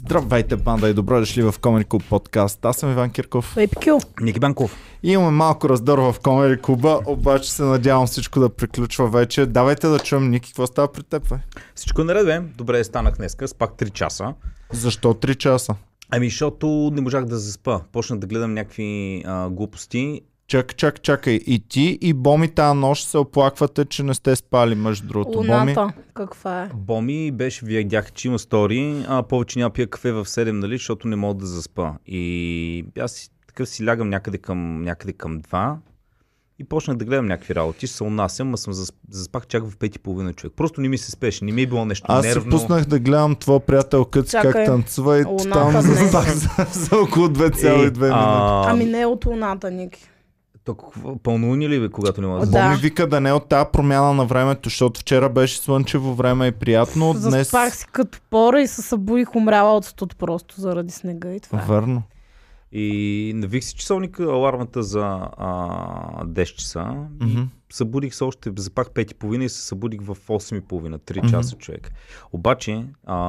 Здравейте, банда, и добро дошли в Comedy Club подкаст. Аз съм Иван Кирков. Епикю. Ники Банков. И имаме малко раздор в Comedy Club, обаче се надявам всичко да приключва вече. Давайте да чуем, Ники, какво става при теб, бе? Всичко наред, бе. Добре, станах днеска, спах 3 часа. Защо 3 часа? Ами, защото не можах да заспа. Почнах да гледам някакви глупости. Чакай. И ти, и Боми тази нощ се оплаквате, че не сте спали, между другото. Луната, Боми... каква е? Боми беше, видях, че има стори, повече няма пия кафе в 7, нали, защото не мога да заспа. И аз такъв си лягам някъде към 2 и почнах да гледам някакви работи, се унасям, а съм заспах чак в 5:30 човек. Просто не ми се спеше, не ми е било нещо нервно. Аз се пуснах да гледам твоя приятелка си как танцува и там заспах за около 2,2 минути. Ами не е от луната, Ники. Пълнолуние ли бе, когато не може да. Боми вика да не е от тази промяна на времето, защото вчера беше слънчево време и приятно. Днес... Заспах си като пора и се събудих умряла от студ просто заради снега и това. Върно. И навих си часовника, алармата за 10 часа. Mm-hmm. Събудих се още, запах 5:30 и се събудих в 8:30, 3 часа човек. Обаче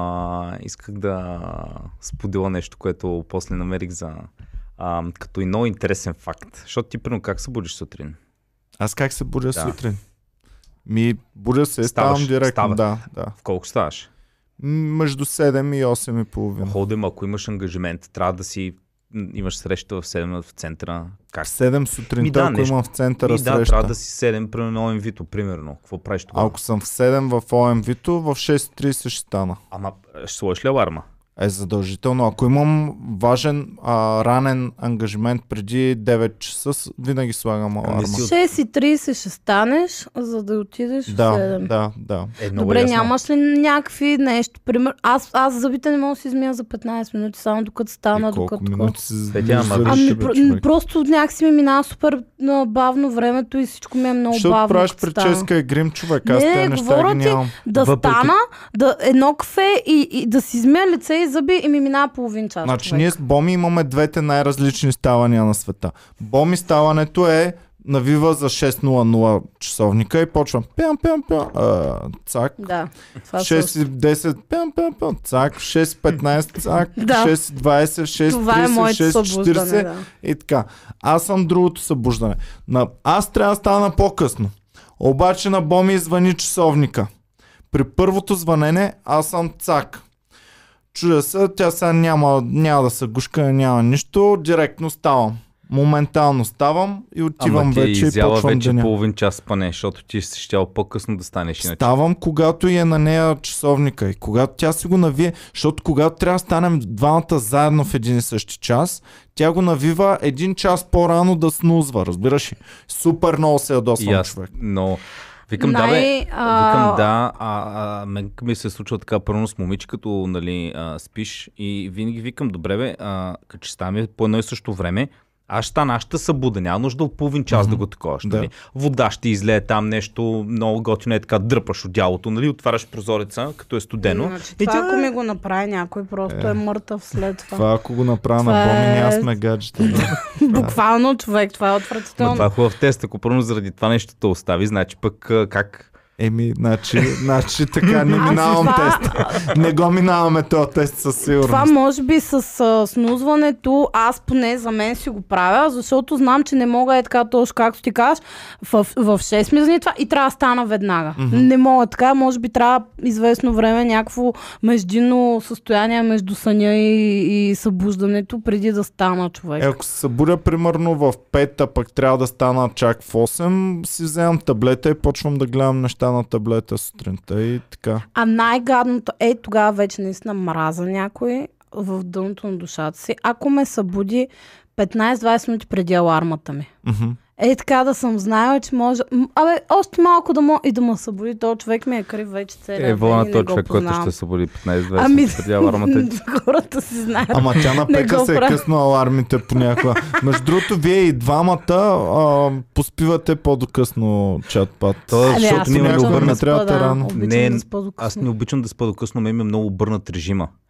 исках да споделя нещо, което после намерих за като и много интересен факт. Защото ти примерно как се будиш сутрин? Аз как се будя сутрин? Будя се, ставам директно. Да. В колко ставаш? Между 7 и 8:30. Ходим, ако имаш ангажимент, трябва да си имаш среща в 7 в центъра. Как? 7 сутринта, ако имам в центъра среща. Да, трябва да си 7 при ОМ Вито, примерно. Какво правиш тогава? Ако съм в 7 в ОМ Вито, в 6:30 ще стана. Ама ще сложиш ли аларма? Задължително. Ако имам важен ранен ангажимент преди 9 часа, винаги слагам аларма. 6:30 ще станеш, за да отидеш в 7. Да. Добре, нямаш ли някакви нещо? Пример, аз зъбите не мога да си измия за 15 минути, само докато стана, докато... минути си просто някакси ми минава супер бавно времето и всичко ми е много бавно. Защото правиш прическа и грим, човек. Аз тези неща ги нямам. Да стана, едно кафе и да си измия лице и зъби и ми минава половин час. Значи ние с Боми имаме двете най-различни ставания на света. Боми ставането е навива за 6:00 часовника и почвам пям, цак. Да. 6:10 пям, цак. 6:15 цак. 6:20, 6:30, 6:40 и така. Аз съм другото събуждане. Аз трябва да стана по-късно. Обаче на Боми звъни часовника. При първото звънене аз съм цак. Чудя се, тя сега няма да се гушка, няма нищо, директно ставам. Моментално ставам и отивам вече и почвам вече деня. Половин час спане, защото ти си щял по-късно да станеш иначе. Ставам, когато е на нея часовника и когато тя си го навие, защото когато трябва да станем двамата заедно в един и същи час, тя го навива 1 час по-рано да снузва, разбираш ли? Супер много се ядосвам, човек. Но... Викам, мен ми се случва така първо с момиче, като нали, спиш и винаги викам, добре бе, като ще ставаме по едно и също време, аз ще събуда, няма нужда от половин час да го таковаш. Нали? Вода ще излее там нещо, много готино е така, дръпаш одялото, нали? Отваряш прозореца, като е студено. Значи, това ако ми го направи някой, просто е мъртъв след това. Това ако го направя на Боми, ние сме гаджета. Буквално, човек, това е отвратително. Това е хубав тест, ако първо заради това нещо те остави, значи пък как... Значи така не минавам тест. Не го минаваме този тест със сигурност. Това може би с снузването, аз поне за мен си го правя, защото знам, че не мога така точно както ти кажеш, в 6 ми звъни това и трябва да стана веднага. Не мога така, може би трябва известно време някакво междинно състояние между съня и събуждането преди да стана човек. Ако се събудя примерно в 5, а пък трябва да стана чак в 8, си вземам таблета и почвам да гледам неща на таблета сутринта и така. А най-гадното тогава вече наистина мраза някой в дъното на душата си, ако ме събуди 15-20 минути преди алармата ми. Така да съм знаела, че може... още малко да ме събуди, този човек ми е крив вече целия ден и не го човек, който ще събуди 15-20 минути преди алармата. Хората си знаят. Ама тя напека се е късно алармите понякога. Между другото, вие и двамата поспивате по-докъсно чат-пат. Защото ние не трябва да рано. Аз не обичам да спа докъсно, ме има много обърнат режима.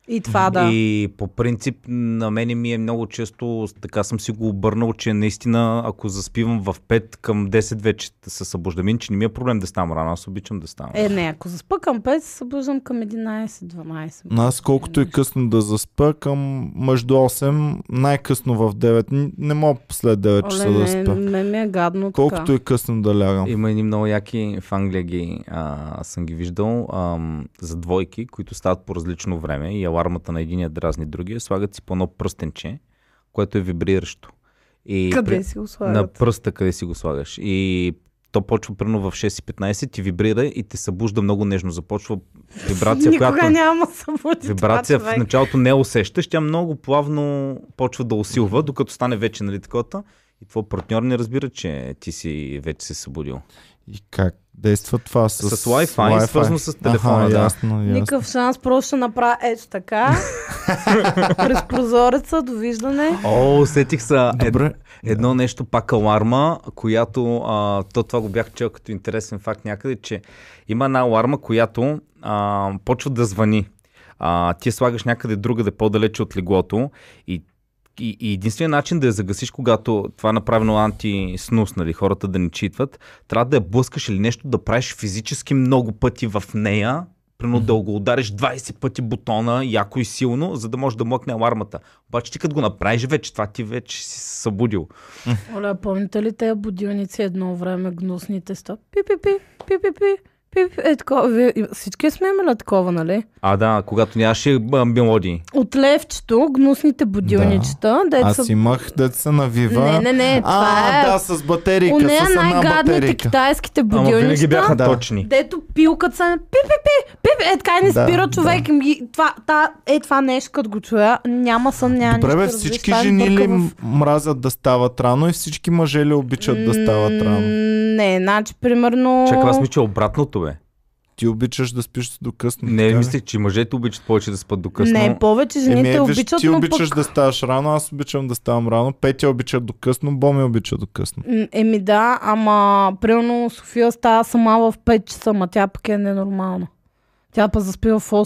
И това да. И по принцип на мене ми е много често, така съм си го обърнал, че наистина ако заспивам в 5 към 10 вече се събуждам, че не ми е проблем да ставам рано, аз обичам да ставам. Не, ако заспа към 5, се събуждам към 11-12. Аз колкото и късно да заспа, към между 8, най-късно в 9. Не мога след 9 часа да спа. Ми е гадно колкото така. и късно да лягам. Има едни много яки в Англия съм ги виждал за двойки, които стават по различно време и алармата на единия дразни другия, слагат си по едно пръстенче, което е вибриращо. И къде си го слагат? На пръста, къде си го слагаш. И то почва примерно в 6:15, ти вибрира и те събужда много нежно. Започва вибрация, Никога няма събуди вибрация това, в началото не усещаш, тя много плавно почва да усилва, докато стане вече, нали, такова. И твой партньор не разбира, че ти си вече се събудил. И как действа това? С Wi-Fi, свързано с телефона, да. Ясно. Никакъв шанс, просто ще направя ето така. През прозореца, довиждане. Усетих се едно нещо, пак аларма, която, това го бях чел като интересен факт някъде, че има една аларма, която почва да звъни. Ти я слагаш някъде другаде по-далече от леглото и единственият начин да я загасиш, когато това е направено антиснус, нали, хората да не читват, трябва да я блъскаш или нещо, да правиш физически много пъти в нея, примерно да го удариш 20 пъти бутона, яко и силно, за да може да млъкне алармата. Обаче ти като го направиш вече, това ти вече си се събудил. Оля, помните ли тези будилници едно време гнусните стоп? Пи-пи-пи, пи-пи-пи. Такова, всички сме имали такова, нали? Да, когато нямаше мелодии. От левчето, гнусните будилничета. Да. Аз имах деца на Вива. Не, това да, с батерийка, с една най-гадните китайските будилничета. Ама винаги бяха точни. Дето пилкат се пи-пи-пи, така не спира човек. Това нещо, като го чуя, няма съмнение. Добре, бе, всички жени ли мразят да стават рано и всички мъже ли обичат да стават рано? Не, значи, примерно... Чакай, аз мисля обратното, бе. Ти обичаш да спиш до късно. Не, мислех, че мъжете обичат повече да спят до късно. Не, повече жените обичат, ти обичаш да ставаш рано, аз обичам да ставам рано. Петя обича до късно, Боми обича до късно. Да, ама примерно София става сама в 5 часа, ма тя пък е ненормална. Тя па заспива в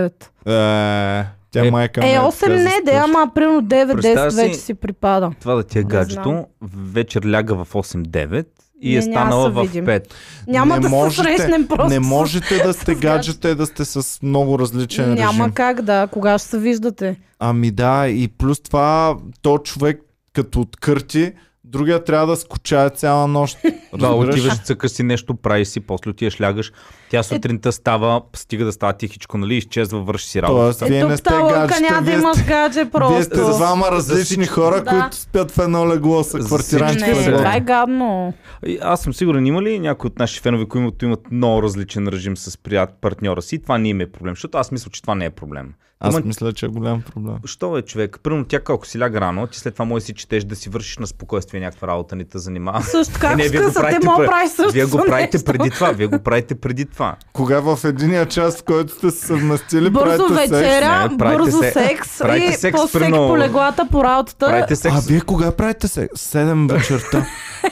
8-9. Тя майка 8 не, ама примерно 9-10 вече си припада. Това да ти е гаджето, вечер ляга в 8-9 и е станала в 5. Няма да се срещнем просто. Не можете да сте гаджета и да сте с много различен режим. Няма как да, кога ще се виждате. Да, и плюс това, то човек като откърти, другия трябва да скучае цяла нощ. Да, отиваш, цъкаш си нещо, правиш си, после отиваш, лягаш. Тя сутринта става, стига да става тихичко, нали, изчезва, върши си работа. Тоест, вие не сте гаджета, няма да имаш гадже просто. Вие сте двама различни хора, които спят в едно легло с квартиранчи. Не, това е гадно. Аз съм сигурен, има ли някои от наши фенове, които имат много различен режим с партньора си? Това не им е проблем, защото аз мисля, че това не е проблем. Аз мисля, че е голям проблем. Що е, човек? Примерно тя, ако си ляга рано, ти след това може си четеш да си вършиш на спокойствие някаква работа, не те занимава. Също така, вие го правите преди това. Вие го правите преди това. Кога в единия час, в който сте се съвместили, бързо вечеря, бързо секс и после по леглата по работата. Вие кога правите секс? 7 вечерта.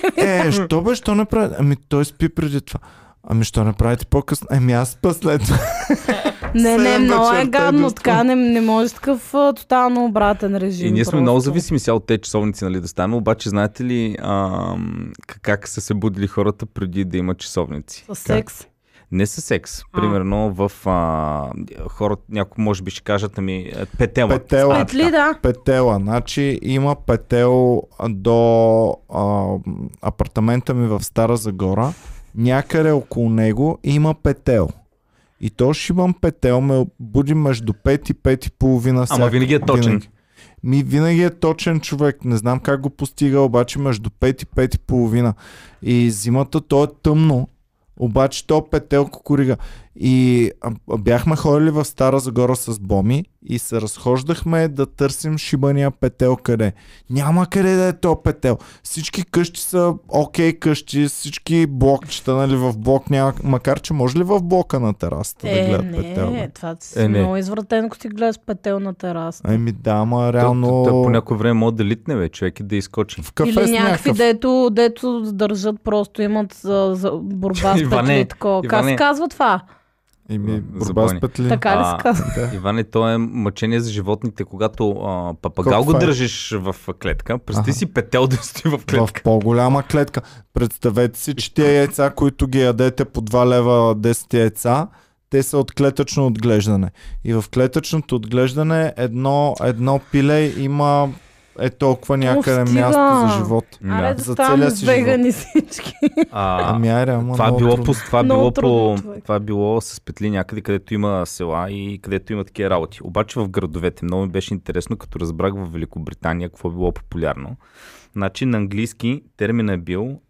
Що не правите? Той спи преди това. Що не правите по-късно? Аз спа след това. Не, много е гадно, така не може такъв тотално обратен режим. И ние сме много зависими сега от тези часовници, нали, да станем, обаче знаете ли как са се будили хората преди да имат часовници? С секс? Не със секс. Примерно в хората, някои може би ще кажат, петела. Петли, да. Петела. Значи има петел до апартамента ми в Стара Загора. Някъде около него има петел. И то шибан петел ме буди между 5 и 5 и половина. Ама винаги е точен. Винаги е точен човек. Не знам как го постига, обаче между 5 и 5 и половина. И зимата то е тъмно. Обаче то петел кукурига. И бяхме ходили в Стара Загора с Боми и се разхождахме да търсим шибания петел къде. Няма къде да е то петел. Всички къщи са къщи, всички блокчета, нали, в блок няма, макар че може ли в блока на терасата да гледат петел? Това си много извратен, ако си гледаш петел на терасата. Ама реално... По някое време може да литне, бе, човек и да изкочи. В кафе или някакви, дето държат, просто имат за борба с петли. Как се казва това? Борба с петли. Така ли се казва? Иване, то е мъчение за животните, когато папагал го държиш в клетка. Представи си петел да стои в клетка. В по-голяма клетка. Представете си, че тия яйца, които ги ядете по 2 лева 10 яйца, те са от клетъчно отглеждане. И в клетъчното отглеждане едно пиле има толкова някъде място за живот. Аре да станем вегани всички. Това е било с петли някъде, където има села и където има такива работи. Обаче в градовете много ми беше интересно, като разбрах в Великобритания какво било популярно. Значи на английски термин е бил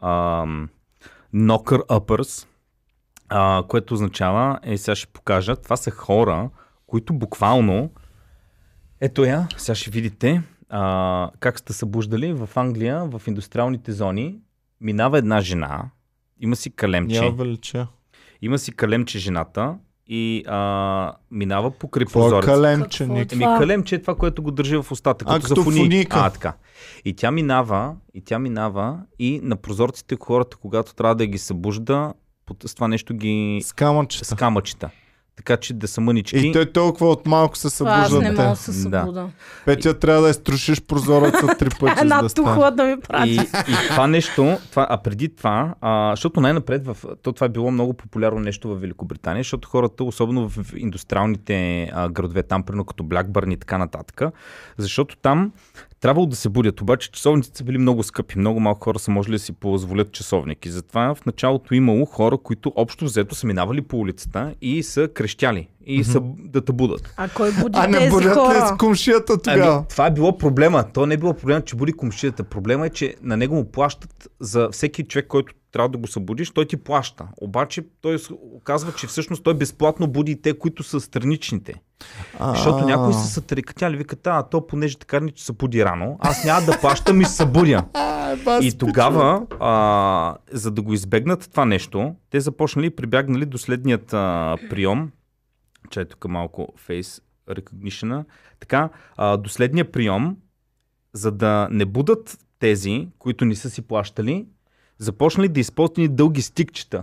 knocker uppers, което означава, сега ще покажа, това са хора, които буквално, сега ще видите как сте събуждали в Англия, в индустриалните зони, минава една жена, има си калемче. Има си калемче жената и минава покрай прозореца. Калемче, калемче е това, което го държи в устата, като за фуника. Така. И тя минава и на прозорците хората, когато трябва да ги събужда, с това нещо ги скамъчета. Така че да са мънички. И той толкова от малко се събуждат. Аз не мога да се събуда. Да. Петя трябва да изтрушиш прозореца 3 пъти. Една тухла да ми прати. И това нещо, преди това, защото най-напред, това е било много популярно нещо в Великобритания, защото хората, особено в индустриалните градове, там, примерно като Блакбърн и така нататък, защото там трябвало да се будят, обаче часовниците са били много скъпи. Много малко хора са можели да си позволят часовник. И затова в началото имало хора, които общо взето са минавали по улицата и са крещяли. И са да те будат. А кой буди тези хора? А не будят ли с комшията тогава? Това е било проблема. То не е било проблема, че буди комшията. Проблема е, че на него му плащат за всеки човек, който трябва да го събудиш, той ти плаща. Обаче той казва, че всъщност той безплатно буди и те, които са страничните. Защото някои са сатарикатяли, викат, то понеже така че се буди рано, аз няма да плащам и се събудя. И тогава, за да го избегнат това нещо, те започнали и прибягнали до следният прием. Чай тук малко face recognition. Така, до следния прием, за да не будат тези, които не са си плащали, започнали да използват дълги стикчета.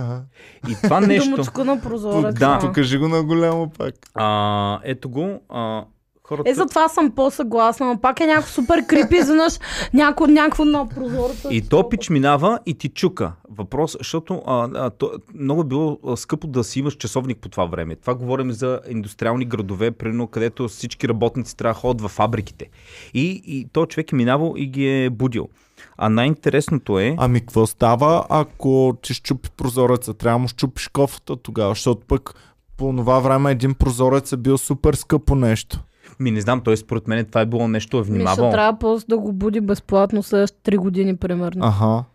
И това нещо... Домучко на прозорец. Да. Покажи го на голямо пак. Ето го. Хората... за това съм по-съгласна, но пак е някакво супер крипи, изведнъж някакво на прозореца. И то пич минава и ти чука. Въпрос, защото много е било скъпо да си имаш часовник по това време. Това говорим за индустриални градове, примерно, където всички работници трябва да ходят във фабриките. И то човек е минавал и ги е будил. А най-интересното е... какво става, ако ти щупи прозореца? Трябва да му щупиш кофата тогава, защото пък по това време един прозорец е бил супер скъпо нещо. Не знам, той според мен това е било нещо внимавал. Миша трябва просто да го буди безплатно следващите 3 години, примерно.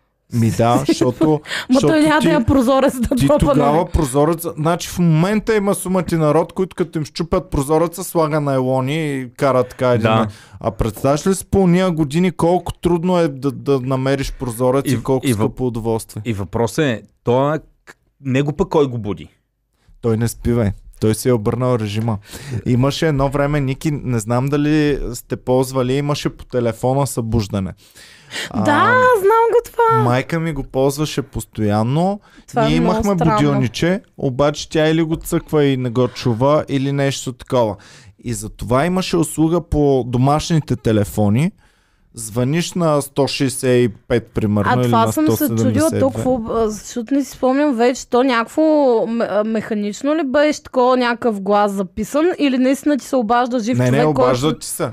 Защото той няма да я прозорец да ти тогава прозореца... Значи в момента има сумати народ, които като им щупят прозореца, слага найлони и карат така един. А представяш ли си по уния години колко трудно е да намериш прозорец и колко скъпо удоволствие? И въпросът е, него пък кой го буди? Той не спива. Той си е обърнал режима. Имаше едно време, Ники, не знам дали сте ползвали, имаше по телефона събуждане. Да, знам го това. Майка ми го ползваше постоянно. Ние имахме будилниче, обаче тя или го цъква и не го чува, или нещо такова. И затова имаше услуга по домашните телефони. Звъниш на 165 примерно или на 172. Това съм се чудила толкова, защото не си спомням вече, то някакво механично ли беше такова някакъв глас записан или наистина ти се обажда жив човек? Не, обаждат ти се.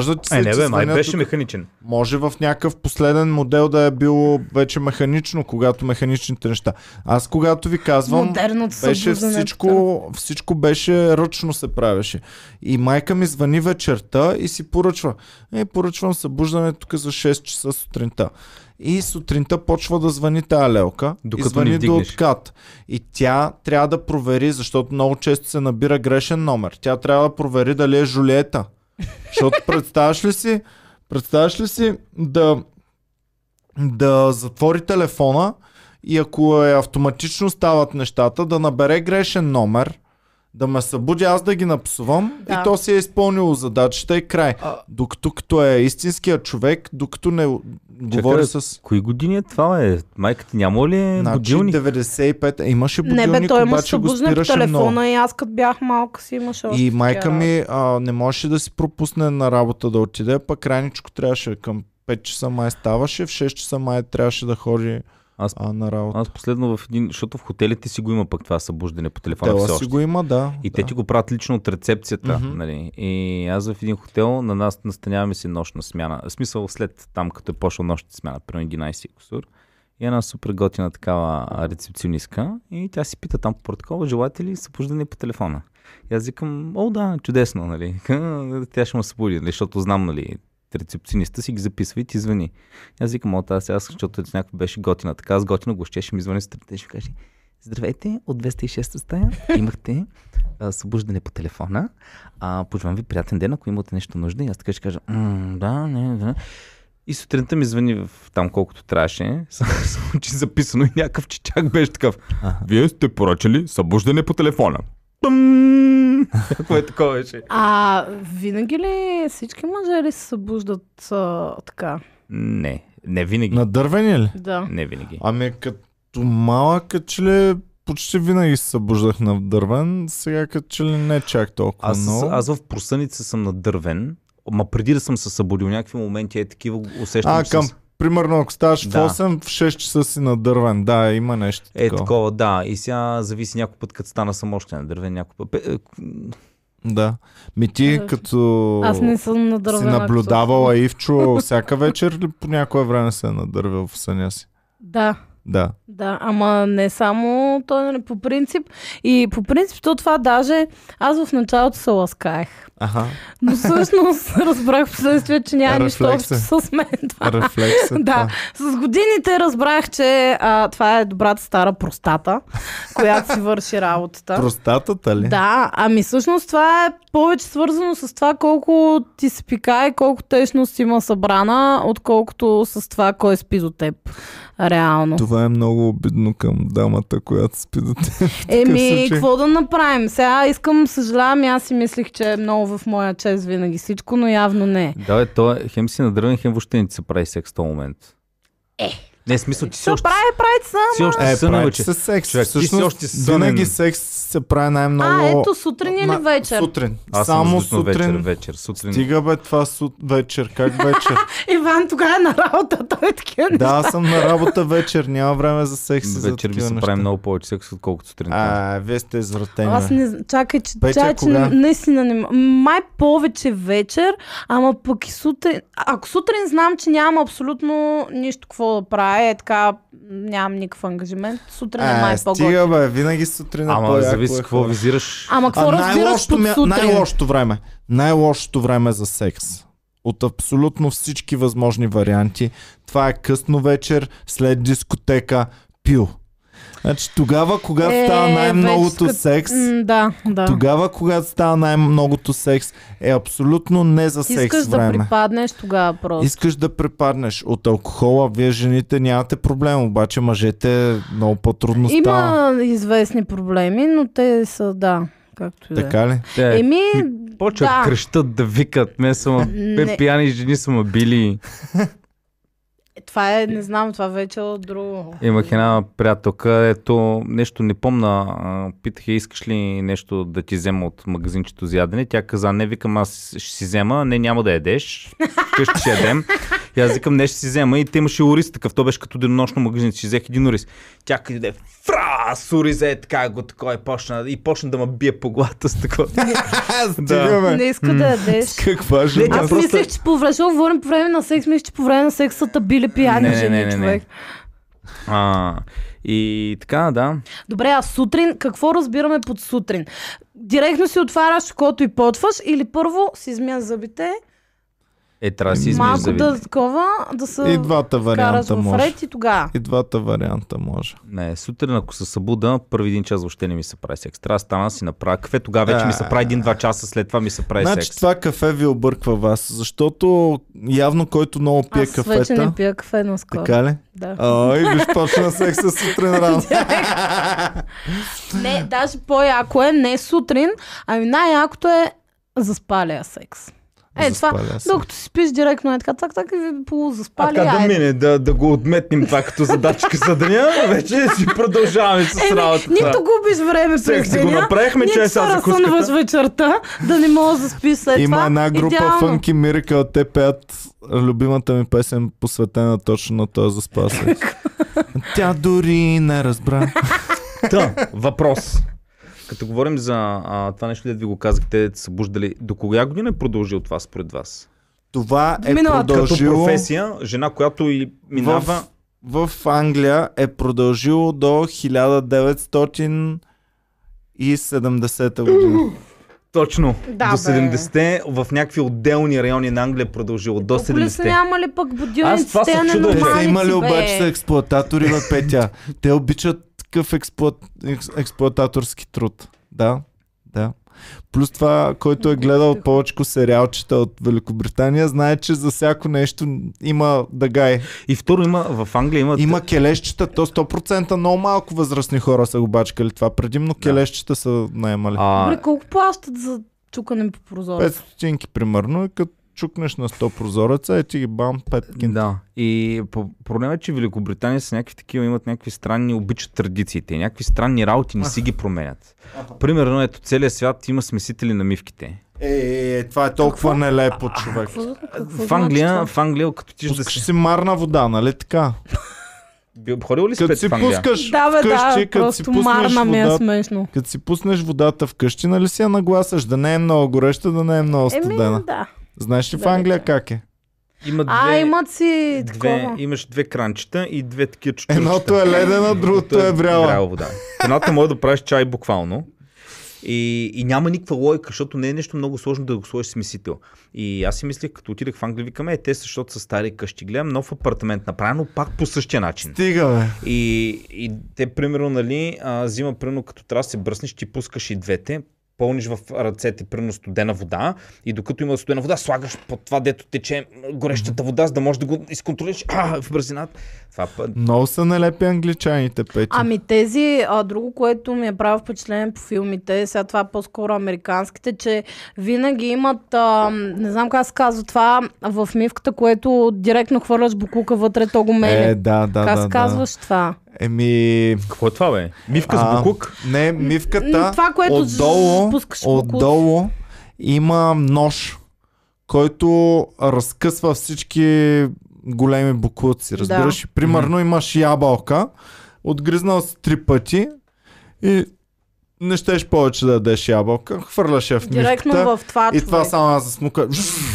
Май беше механичен. Може в някакъв последен модел да е било вече механично, когато механичните неща. Аз когато ви казвам, беше всичко беше ръчно се правеше. И майка ми звъни вечерта и си поръчва. Поръчвам събуждане тук за 6 часа сутринта. И сутринта почва да звъни тая лелка и звъни до откат. И тя трябва да провери, защото много често се набира грешен номер. Тя трябва да провери дали е Жулиета. Защото представяш ли си да затвори телефона и ако автоматично стават нещата, да набере грешен номер, Да ме събуди, аз да ги напсувам и то си е изпълнило задачата и край. Докато като е истинският човек, докато не говори с... Кои години е това? Майката няма ли будилник? 95. Имаше будилник, не бе, той обаче го спираше телефона много. И аз като бях малка си имаше още. И майка ми не можеше да си пропусне на работа да отиде, пък крайничко трябваше към 5 часа май ставаше, в 6 часа май трябваше да ходи на работа. Аз последно в един, защото в хотелите си го има пък това събуждане по телефона. Хотела си го има, да. И те ти го правят лично от рецепцията. Нали? И аз в един хотел на нас настаняваме си нощна смяна. В смисъл след там, като е почнал нощната смяна, примерно 11 кусур. И една супер готина такава рецепционистка. И тя си пита там по протокола, желаете ли събуждане по телефона? И аз викам, да, чудесно, нали? Тя ще ме събуди, нали? Защото знам, нали, рецепциониста си ги записва и ти звъни. Аз викам, аз, защото някаква беше готина. Така, аз готина го ще ми звъни сутринта и ще каже: здравейте, от 206 стая имахте събуждане по телефона. Пожелавам ви приятен ден, ако имате нещо нужда. И аз така ще кажа: да. И сутринта ми звъни там колкото трябваше. Случи записано и някакъв чичак беше такъв: вие сте поръчали събуждане по телефона. Какво е такова беше? Винаги ли всички мъже ли се събуждат така? Не винаги. На дървени ли? Да. Не винаги. Като малък, че ли почти винаги се събуждах на дървен, сега като че ли не чак толкова много. Аз в просъница съм на дървен, преди да съм се събудил, някакви моменти такива усещам. Примерно, ако ставаш в 8, в 6 часа си на дървен. Да, има нещо такова. Такова, да. И сега зависи някой път, като стана съм още на дървен, някой път. Да. Ти като аз не съм на дървен, си наблюдавала Ивчо, всяка вечер ли по някое време се е надървил в съня си? Да, ама не само той, нали, по принцип. И по принцип това даже аз в началото се ласкаех. Но всъщност разбрах вследствие, че няма нищо общо с мен. Да, с годините разбрах, че това е добрата стара простата, която си върши работата. Простатата ли? Да, всъщност това е повече свързано с това колко ти се пика и колко течност има събрана, отколкото с това кой спи до теб. Реално. Това е много обидно към дамата, която спи до теб. Какво да направим? Сега съжалявам, аз си мислих, че е много в моя чест винаги всичко, но явно не. Да, то е хем си надървен, хем въобще не ти се прави секс в този момент. Не, смисъл, ти си още... Прави се секс. Всъщност, винаги секс се прави най-много... ето сутрин или вечер? Сутрин. Само сутрин. Вечер. Стига бе това вечер. Как вечер? Иван тогава е на работа. Той е такива неща. Да, аз съм на работа вечер. Няма време за секс. Вечер ви се прави много повече секс, отколкото сутрин. Вие сте извратени. Аз не... Чакай, че наистина не... Май повече вечер, ама пък и сутрин... Ако сутрин знам, че нямам абсолютно нищо какво да правя, така нямам никакъв ангажимент. Сутрин е май по-готин. Стига бе, винаги сутрин е по-яко. Ама зависи какво визираш. Ама какво разбираш под сутрин? Най-лошото време за секс. От абсолютно всички възможни варианти. Това е късно вечер, след дискотека, пил. Значи тогава, когато става най-многото секс, тогава, когато става най-многото секс, е абсолютно не за секс искаш време. Искаш да припаднеш тогава просто. Искаш да припаднеш. От алкохола, вие жените нямате проблем, обаче мъжете много по-трудно става. Има известни проблеми, но те са, както и да. Така ли? Почват крещат да викат. Пияни жени са ме били. Това не знам, това вече е друго. Имах една приятелка, нещо не помна, питах я, искаш ли нещо да ти взема от магазинчето за ядене. Тя каза: не, викам, аз ще си взема, не, няма да ядеш, вкъщи ще ядем. И аз викам: не, ще си взема. И те имаше ориз такъв, то беше като денонощно магазин, ще взех един ориз. Тя къде с ориза така го такова и почна да ме бие по главата с такова. Не иска да ядеш. Каква жена? Аз мислех, че говорим по време на секс, мислех, че по време на секс са били пияни жени, човек. И така, да. Добре, а сутрин, какво разбираме под сутрин? Директно си отваряш шкото и потваш или първо си измия зъбите? Трябва да си измиеш зъбите. Да се и двата варианта може. Ред и тогава. И двата варианта може. Не, сутрин, ако се събуда, първи един час въобще не ми се прави секс. Трябва да стана си направя кафе, тогава вече ми се прави 1-2 часа, след това ми се прави секс. Значи това кафе ви обърква вас, защото явно който много пие кафета... Аз вече не пия кафе наскоро. Така ли? Да. И виж почна секса сутрин рано. Не, Не, даже по-яко е не сутрин, ами най-якото е заспалия секс. Това, докато си спиш директно е така, так и ви полузаспали. Да мине, да го отметнем това като задачка за деня, вече си продължаваме с работата. Нито губиш време през деня, го направихме, нито се разсънваш вечерта, да не можеш да спиш след това. Има една група Funky Miracle, те пеят любимата ми песен, посветена точно на този заспал секс. Тя дори не разбра. Въпрос. Като говорим за това нещо, дето ви го казахте, събуждали, до кога година е продължил това според вас? Това е продължило... Като професия, жена, която и минава... В Англия е продължило до 1970 година. Точно. До 70-те в някакви отделни райони на Англия е продължило. До 70-те. Коле са нямали пък будилници, те Те са имали обаче са експлоататори на Петя. Те обичат такъв експлоататорски труд. Да. Плюс това, който е гледал повече сериалчета от Великобритания, знае, че за всяко нещо има дагай. И второ в Англия има келещчета, то 100% много малко възрастни хора са го бачкали това. Предимно келещчета са наемали. Добре, колко плащат за чукане по прозореца? 5 стотинки примерно и като чукнеш на 100 прозореца, ти ги бам 5 кинта. Да. И проблемът е, че Великобритания са някакви такива, имат някакви странни, обичат традициите. Някакви странни работи не си ги променят. Примерно, ето целият свят има смесители на мивките. Това е толкова нелепо, човек. В Англия, като ти пускаш си марна вода, нали така? Ходил ли си в Англия? Вкъщи, просто марна ми е смешно. Като си пуснеш водата вкъщи, нали си я нагласаш, да не е много гореща, да не е много студена. Да. Знаеш ли в Англия как е? Имат си такова. Имаш две кранчета и две такива чучурчета. Едното е ледена, другото е вряла вода. Едната може да правиш чай буквално. И няма никаква логика, защото не е нещо много сложно да го сложиш смесител. И аз си мислех, като отидах в Англия, викаме, те защото са стари къщи. Гледам нов апартамент, направено пак по същия начин. Стига, бе. И те, примерно, нали, взима, примерно, като трябва да се бръснеш, ти пускаш и двете, пълниш в ръцете, примерно, студена вода и докато има студена вода, слагаш под това, дето тече горещата вода, за да можеш да го изконтролираш в бързината. Много са нелепи англичаните, Петя. Ами тези, друго, което ми е правило впечатление по филмите, сега това по-скоро американските, че винаги имат, не знам как се казва това, в мивката, което директно хвърляш буклука вътре, то го мели. Как се казваш това? Какво е това, бе? Мивка с буклук? Не, мивката това, което отдолу има нож, който разкъсва всички големи буклуци. Разбираш? Да. Примерно имаш ябълка, отгризнал си 3 пъти и не щеш повече да дадеш ябълка, хвърляш я в мивката. Директно в това, и това само засмука.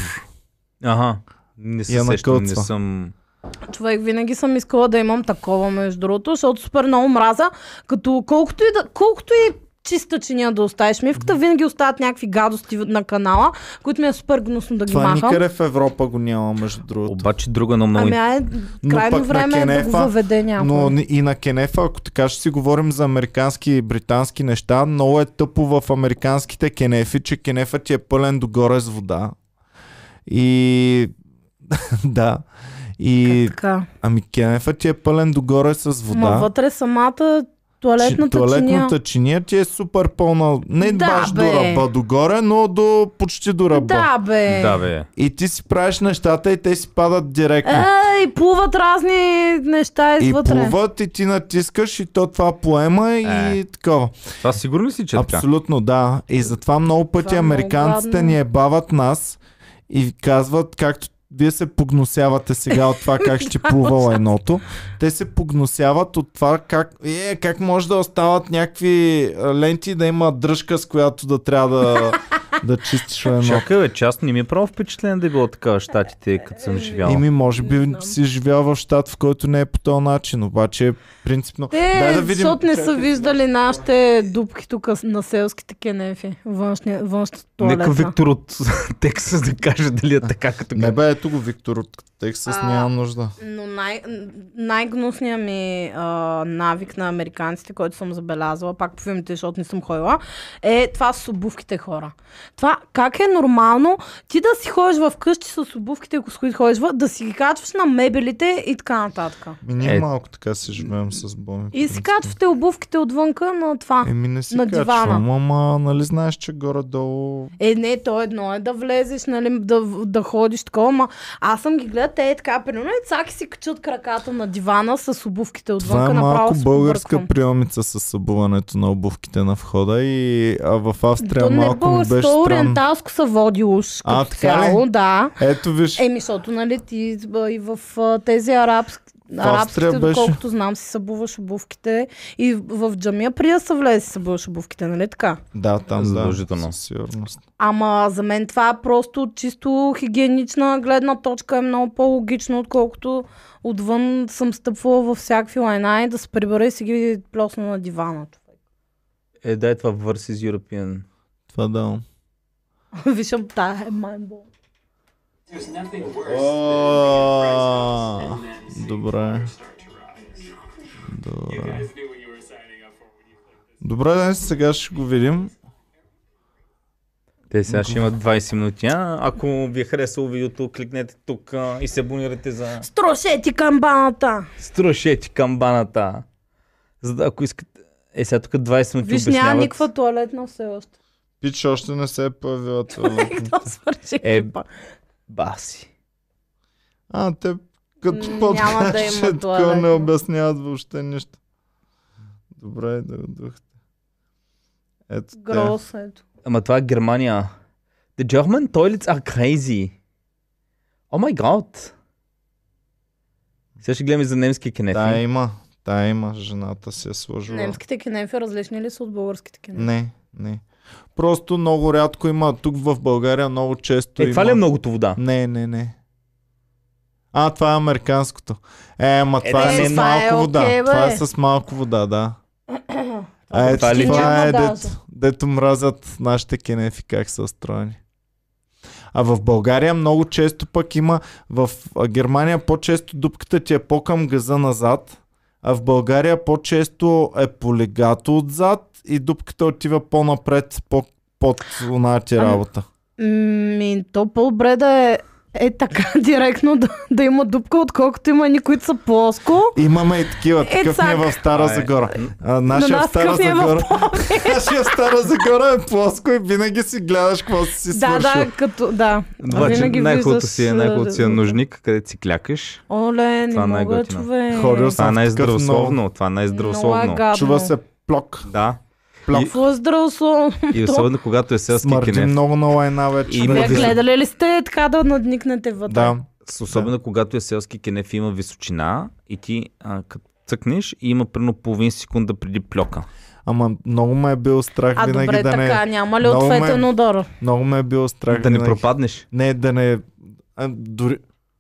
Не се сещам, не съм... Човек, винаги съм искала да имам такова, между другото, защото супер много мраза, като колкото и чиста чиния да оставиш мивката, винаги остават някакви гадости на канала, които ми е супер гнусно да ги махам. Това никъде в Европа го няма, между другото. Обаче друга на много... крайно време е да го въведе някой. Но и на кенефа, ако така ще си говорим за американски и британски неща, много е тъпо в американските кенефи, че кенефа ти е пълен догоре с вода. И... да. Ами кенефа ти е пълен догоре с вода. Ма вътре самата туалетната чиния ти е супер пълна. Не баш до ръба догоре, но почти до ръба. Да, бе. И ти си правиш нещата и те си падат директно. И плуват разни неща извътре. И плуват и ти натискаш и то това поема и такова. Това сигурно ли си, че така? Абсолютно, да. И затова много пъти американците ни ебават нас и казват, както вие се погносявате сега от това как ще плува едното. Те се погносяват от това как може да остават някакви ленти да има дръжка, с която да трябва да чистиш едно. Чакай, бе, част не ми е право впечатление да е било така в щатите, като съм живял. Може би си живял в щат, в който не е по този начин, обаче принципно... Дай да видим, защото не са виждали нашите дупки тук на селските кенефи, външната туалетна. Нека Виктор от Тексас да каже дали е така като... Не бе, ето го Виктор от Тексас, нямам нужда. Но най-гнусният ми навик на американците, който съм забелязала, пак по филмите, защото не съм ходила, е това с обувките, хора. Това как е нормално ти да си ходиш в къщи с обувките, с които ходиш, да си ги качваш на мебелите и така нататък. Ние малко така си живеем с Боми. И си качвате обувките отвънка на това, не си на дивана. Качвам, ама нали знаеш, че горе-долу... Не, то едно е да влезеш, нали, да ходиш такова, ама аз съм ги гледал, те така, примерно и цаки си качат краката на дивана с обувките отвънка. Това е малко българска приемица приемица с събуването на обувките на входа и в Австрия малко ми беше странно. ориенталско се води уж като цяло, да. Ето виж. Защото нали ти и в тези арабските, доколкото знам, си събуваш обувките и в джамия преди да се влезе си събуваш обувките, нали така? Да, там задължително. Със сигурност. Ама за мен това просто чисто хигиенична гледна точка е много по-логично, отколкото отвън съм стъпвала във всякакви лайна и да се прибера и си ги плосна на дивана. Да, това versus European. Това да. Виждам, тая е майнбол. Добре. Добре, сега ще го видим. Те сега ще имат 20 минути. Ако ви е харесало видеото, кликнете тук и се абонирайте за... Строшети камбаната! Строшети камбаната! За да, ако искате... сега тук 20 минути обясняват... Виж, няма никаква туалетна все още. Пич, още не се е появила туалетната. Какво свърши? Баси. Те като подкаст ще такова не обясняват въобще нищо. Добре, да го духте. Ето Грос, ето. Ама това е Германия. The German toilets are crazy. Oh my god. Сега ще гледаме за немски кенефи. Да, има. Жената си е сложила. Немските кенефи различни ли са от българските кенефи? Не. Просто много рядко има. Тук в България много често има... Това ли е многото вода? Не. Това е американското. Това е с малко вода. Това е с малко вода, да. Това е дето мразят нашите кенефи, как са устроени. А в България много често пък има, в Германия по-често дупката ти е по-към газа назад, а в България по-често е полегато отзад и дупката отива по-напред, под онати работа. То по-добре да е така директно да има дупка, отколкото има едни, които са плоско. Имаме и такива. Такъв ни е в Стара Загора. Нашия в Стара Загора е плоско и винаги си гледаш какво си свършил. Да. Най-хубавото си е ножник, където си клякаш. Оле, не мога, човек. Това е най-здравословно. Чува се плок. Да. И особено когато е селски кенеф. Смърди много на лайна вече. Гледали ли сте така да надникнете вътре? Да. Особено когато е селски кенеф, има височина и ти като цъкнеш и има примерно половин секунда преди плёка. Ама много ме е бил страх винаги добре, да не... така, няма ли ответен удар? Много ме е бил страх да не пропаднеш? Не, да не... Дори...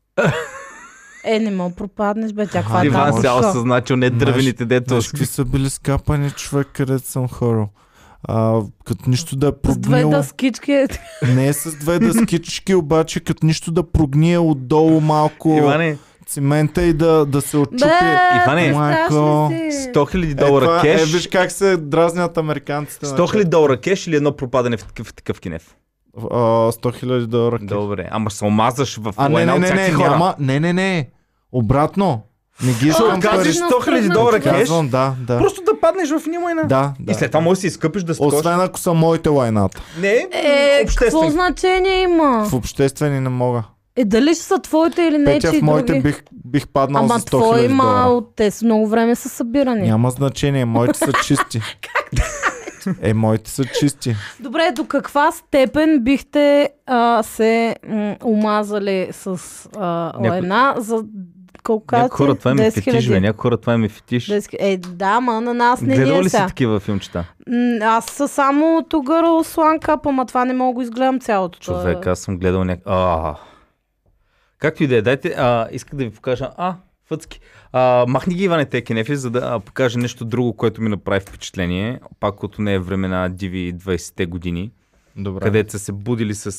Не мога пропаднеш, бе, тя хвата. Иван цяло съзначил, не дървените дето. Знаеш, какви са били скапани човек, където съм хорал. Като нищо да е прогнило... С две дъскички. Не с две дъскички, обаче като нищо да прогние отдолу малко... Иване, цимента и да се отчупи. Иване, $100,000 кеш. Виж как се дразнят американците. $100,000 кеш или едно пропадане в такъв кенеф? $100,000 кеш. Добре, ама се омазаш в лайна от всяки хора. Не. Обратно. Не ги искам пари. $100,000 кеш? Да. Просто да паднеш в ни лайна. Да. И след това можеш да си изкъпиш да скочиш. Освен ако са моите лайната. Не, обществени. Какво значение има? В обществени не мога. Дали ще са твоите или не, Петя, в моите бих паднал за $100,000. Твои има, те с много време са събирани. Няма значение, моите са чисти. Моите са чисти. Добре, до каква степен бихте се омазали с лайна за колко казвате? Някои хора това ми фетиш, бе. Някои хора това ми фетиш. Да, ма на нас не гледал ли си такива филмчета? Аз съм само тогър Слан Кап, ама това не мога да изгледам цялото. Човек, аз съм гледал както и да е, дайте, исках да ви покажа, фъцки. Махни ги, Иване, те кенефи, за да покажа нещо друго, което ми направи впечатление, пак като не е времена диви 20-те години, където са се будили с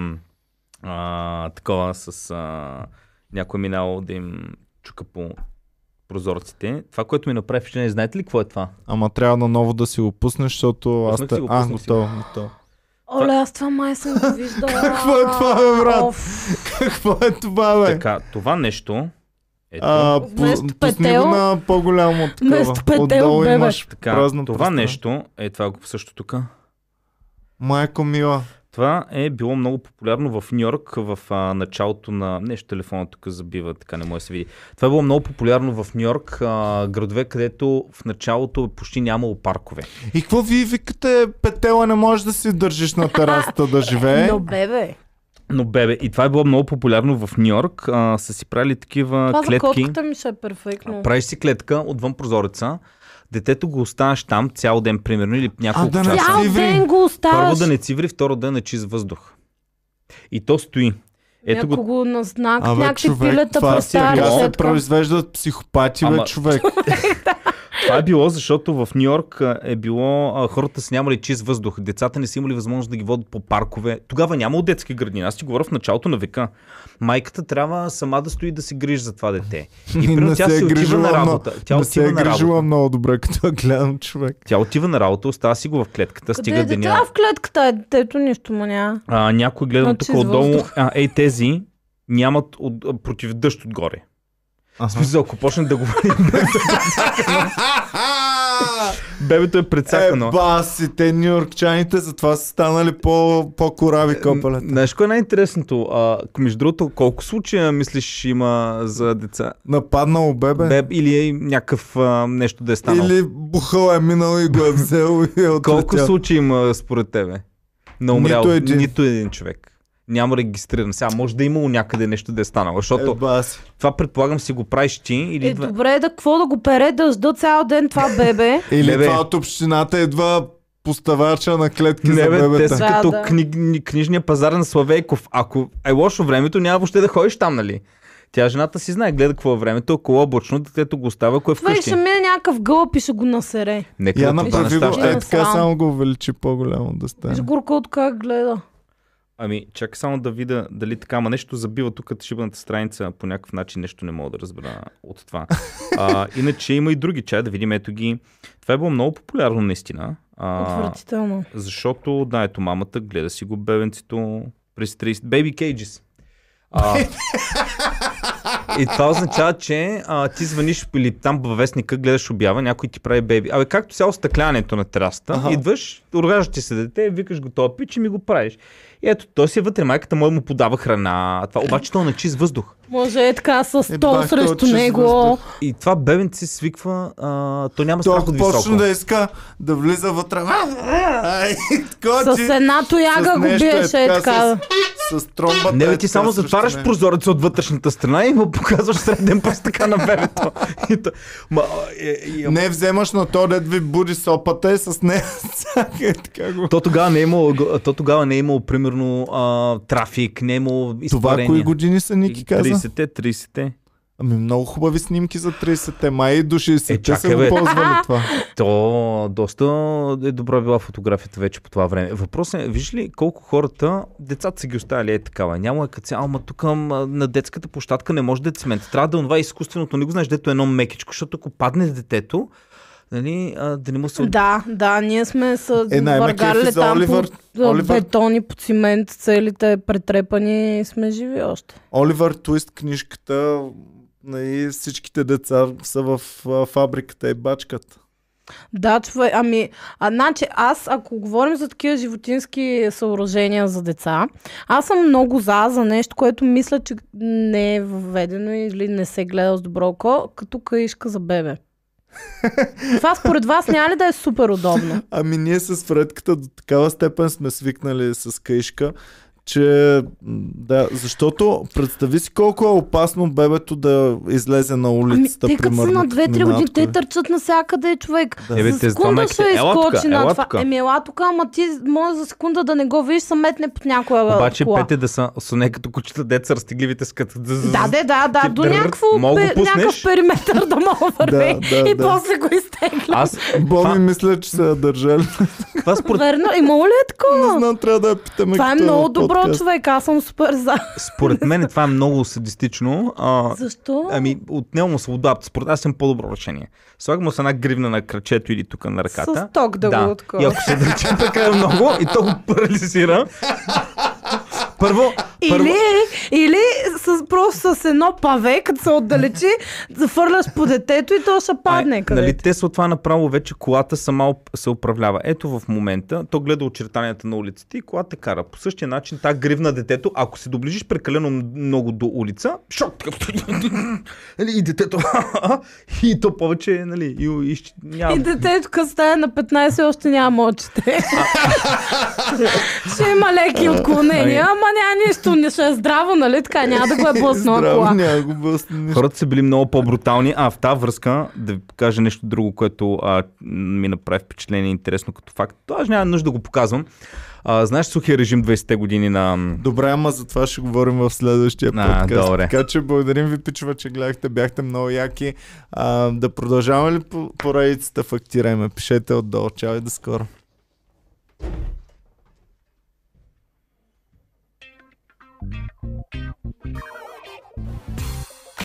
такова, с някой минало да им чука по прозорците. Това, което ми направи впечатление, знаете ли какво е това? Ама трябва наново да си го пуснеш, защото готово. Оле, аз това май съм го виждала. Какво е това, бе, брат? Какво е това, бе? Така, това нещо... Пусни го на по-голямо такова. Отдолу имаш празно това нещо е това също тук. Майко мила. Това е било много популярно в Нью-Йорк в началото на... Нещо телефона тук забива, така не може да се види. Това е било много популярно в Нью-Йорк, градове, където в началото почти нямало паркове. И какво вие викате, петела не можеш да си държиш на терасата да живее? Но бебе, и това е било много популярно в Нью-Йорк. Са си правили такива това клетки. Това за котката ми ще е перфектно. Правиш си клетка отвън прозореца. Детето го оставаш там цял ден, примерно, или няколко часа. Цял ден го оставаш. Първо да не циври, второ да не чист въздух. И то стои. Ето го на знак, някакви пилета представя. Това се произвеждат психопати, бе, човек. Това е било, защото в Нью-Йорк е било, хората са нямали чист въздух, децата не са имали възможност да ги водят по паркове. Тогава нямало детски градини. Аз ти говоря в началото на века. Майката трябва сама да стои да се грижи за това дете. И примерно тя се отива на работа. Не се е грижила много добре, като гледам, човек. Тя отива на работа, остава си го в клетката, стига деня. Къде в клетката е детето, нищо му няма. Някой гледа тук отдолу. Тези нямат против дъжд отгоре. В смисъл, ако почне да говорим, бебето е прецакано. Басите, нюркчаните, затова са станали по-корави копалета. Знаеш кое е най-интересното? Между другото, колко случая мислиш има за деца? Нападнало бебе? Или някакъв нещо да е станало? Или бухал е минал и го е взел и е отлетял. Колко случаи има според тебе? На умрял? Нито един човек. Няма регистриран. Сега може да имало някъде нещо да е станало, защото това предполагам си го правиш ти. Или добре, какво да го пере дъжда цял ден това бебе. Или това от общината идва поставача на клетки за бебета. Те са като книжния пазар на Славейков. Ако е лошо времето, няма въобще да ходиш там, нали? Тя жената си знае, гледа какво е времето, около облачно, детето го остава, ако е вкъщи. Това ще мине някакъв гълъб и ще го насере. Я направи го, така само го увеличи по-голямо да стане. Виж горкото как гледа. Чакай само да видя дали така, ама нещо забива тук шибаната страница, по някакъв начин нещо не мога да разбера от това. Иначе има и други чая, да видим, ето ги. Това е било много популярно наистина. Отвратително. Защото, ето мамата, гледа си го бебенцето през 30... Baby Cages. И това означава, че ти звъниш или там във вестника, гледаш обява, някой ти прави беби. Както цяло стъклянето на терасата, идваш, уреждаш ти се дете, викаш го този пич и ми го правиш. И ето, той си е вътре, майката му подава храна. Това обаче той на чист въздух. Може е така с стол срещу него. Въздух. И това бебенце свиква, то няма страх от високо. Почна да иска да влиза вътре. С една тояга го биеше така. С тромбата. Не, ти само затваряш прозореца от вътрешната страна и му показваш среден пръст така на бебето. Не вземаш на то, дед ви буди сопата и с нея. То тогава не е имало примерно трафик, не е имало изпарение. Това кои години са, Ники каза? 30-те. Много хубави снимки за 30-те. Май и до 60-те са го ползвали това. То доста е добра била фотографията вече по това време. Въпросът е, виж ли колко хората, децата са ги оставили такава. Няма като цяло, ама тук на детската площадка не може да е цемент. Трябва да е това изкуственото, не го знаеш, дето е едно мекичко, защото ако падне детето, нали, да не му се... Да, ние сме с въргарли там по бетони, по цимент, целите претрепани, сме живи още. Оливър Твист книжката, всичките деца са в фабриката и бачкат. Да, човек, значи аз, ако говорим за такива животински съоръжения за деца, аз съм много за нещо, което мисля, че не е въведено или не се гледа с добро око, като каишка за бебе. Това според вас няма ли да е супер удобно? Ние с Фредката до такава степен сме свикнали с каишка, че защото представи си колко е опасно бебето да излезе на улицата. Те като са на 2-3 години, те търчат навсякъде, човек. За секунда ще изкочи на това. Ела тук, ама ти може за секунда да не го видиш, са метне под някоя кола. Обаче пете да са не като кучета, деца разтегливите скат. Да, до някакъв периметър да мога върви и после го изтегля. Боми мисля, че са държали. Верно, имало ли е такова? Не знам, трябва да я питаме. Това е много добро подкаст. Човек, аз съм супер за. Според мен това е много садистично. Защо? Отнема му свобода. Според аз съм по-добро решение. Слагам му с една гривна на крачето или тук на ръката. С ток да го откова. И ако се държи така много и то го парализира. Първо... Или просто с едно паве, като се отдалечи, зафърляш по детето и то ще падне. Нали, Тесла това направо вече колата сама се управлява. Ето в момента, то гледа очертанията на улицата и колата кара. По същия начин, та гривна детето, ако се доближиш прекалено много до улица, шок! И детето, и то повече, нали, и детето, като стане на 15, още няма очите. Ще има леки отклонения, ама няма нищо, не ще е здраво, нали така, няма да го е блъснала кола. Хората са били много по-брутални. В тази връзка да ви покажа нещо друго, което ми направи впечатление интересно като факт. Това няма нужда да го показвам. Знаеш сухия режим 20-те години на... Добре, ама за това ще говорим в следващия подкаст. Добре. Така че благодарим ви, пичува, че гледахте, бяхте много яки. Да продължаваме ли поредицата? Фактираме. Пишете отдолу. Чао и до скоро.